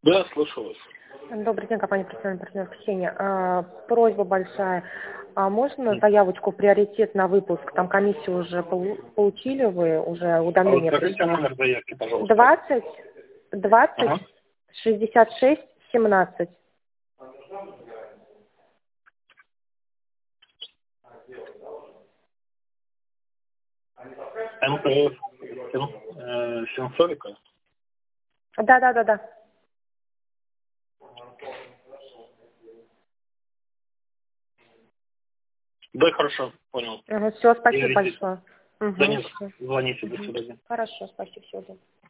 Да, слушаю вас. Добрый день, компания «Профессиональный партнер Ксения». Просьба большая. Можно заявочку «Приоритет» на выпуск? Там комиссию уже получили вы, уже уведомление Скажите пришло. номер заявки, пожалуйста. 20 66 17. МТФ сенсорика. Да. Да, хорошо, понял. Все, спасибо Приоритет. большое. Да нет, Всё. звоните, до свидания. Хорошо, спасибо, всего доброго.